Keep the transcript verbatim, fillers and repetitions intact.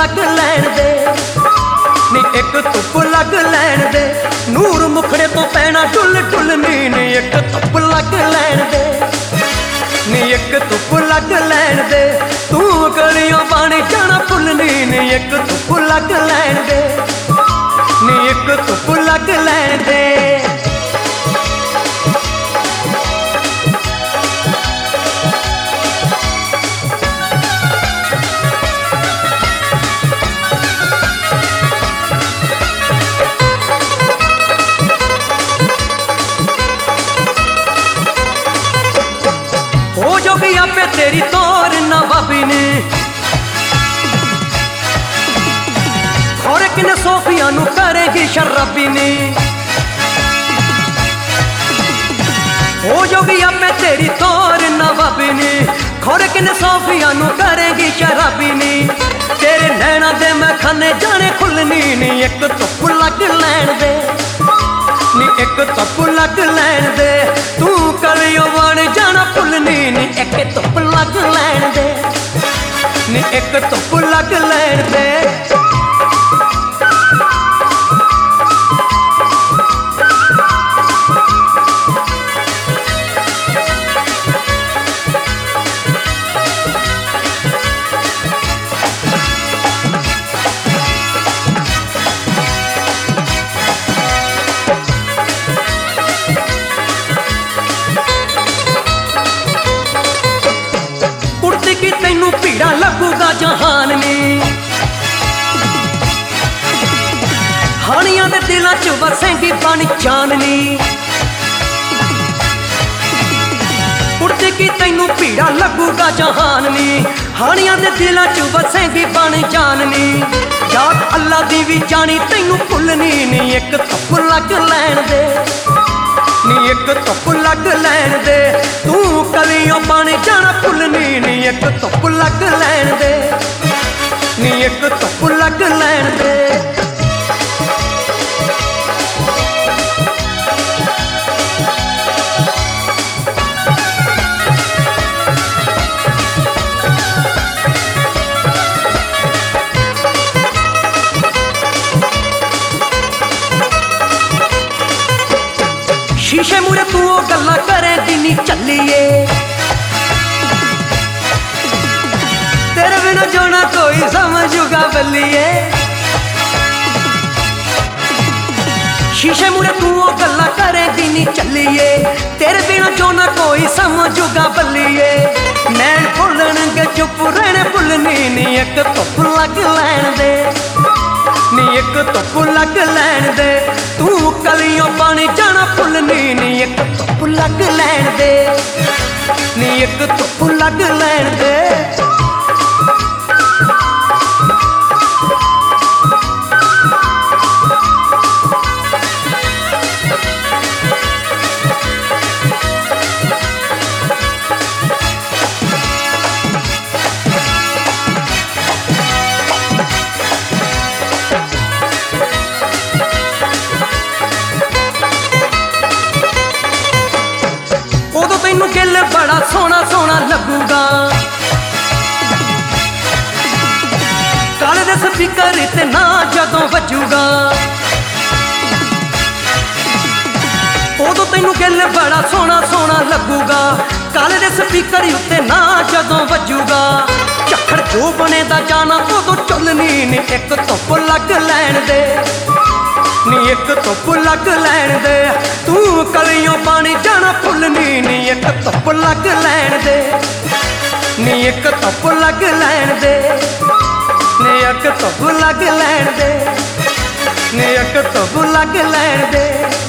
लग लैन दे नी एक धुप लग लैन दे नूर मुखड़े तो पैना डुल डुल नी नी एक धुप लग लैन दे नी एक धुप लग लैन दे तू गलियों पानी जाना भुलनी नी एक धुप लग लैन दे नी एक धुप लग लैन दे। हो जोगी आपे तेरी तोर ना भाभी ने खोरे किने सोफिया नू करेगी शराबी ने हो जोगी आपे तेरी तोर ना भाभी ने खोरे किने सोफिया नू करेगी शराबी ने तेरे नैना दे मैं खाने जाने खुलनी नी एक धुप लग लैन दे नी एक धुप लग लैन दे तू कलियों बन जाना भुलनी नी एक धुप लग लैन दे नी एक धुप लग लैन दे। कि तैनू भीड़ा लगूगा जहान ने हानियां दे दिलां च वसेंगी पानी चाननी उड़ती कि तैनू भीड़ा लगूगा जहान ने हानियां दे दिलां च वसेंगी पानी चाननी जात अल्लाह दी भी जानी तैनू भुलनी नी एक धुप लग लैन दे नी एक धुप लग लैन दे तू कलियों पानी जाना भुलनी नी एक धुप लग लैन दे नी एक धुप लग लैन दे। शीशे मुरे तू ओ गल्ला करे दिनी चलिए तेरे बिना जोना कोई समझूगा बल्लिए शीशे मुरे तू ओ गल्ला करे दिनी चलिए तेरे बिना जोना कोई समझूगा बल्लिए नैन भुलन के चुप रहने भुलनी नी एक धुप लग लैन दे नी एक धुप लग लैन दे तू कलियों पानी जाना भुलनी नी एक धुप लग लैन दे नी एक धुप लग लैन दे। उदों तैनू गिल बड़ा सोना सोना लगूगा काले दे स्पीकर ते ना जदों बजूगा उदों तैनू गिल बड़ा सोना सोना लगूगा काले दे स्पीकर उत्ते ना जदों बजूगा झक्खड़ जो बने दा जाना उदों चुलनी नी एक धुप लग लैन दे नी एक धुप लग लैन दे तू कलियों पानी जाना भुलनी नी एक धुप लग लैन दे नी एक धुप लग लैन दे नी एक धुप लग लैन दे नी एक धुप लग लैन दे।